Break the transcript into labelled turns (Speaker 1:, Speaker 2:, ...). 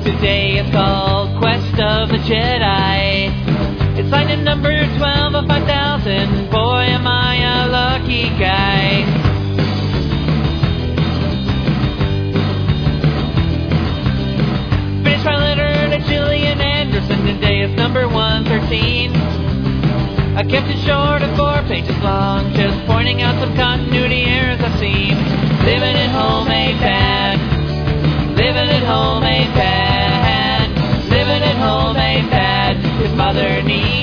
Speaker 1: Today it's called Quest of the Jedi. It's signed in number 12 of 5,000. Boy, am I a lucky guy. Finished my letter to Gillian Anderson. Today it's number 113. I kept it short of 4 pages long, just pointing out some continuity errors I've seen. Living at home ain't bad. Living at home ain't bad. Living at home ain't bad. His mother needs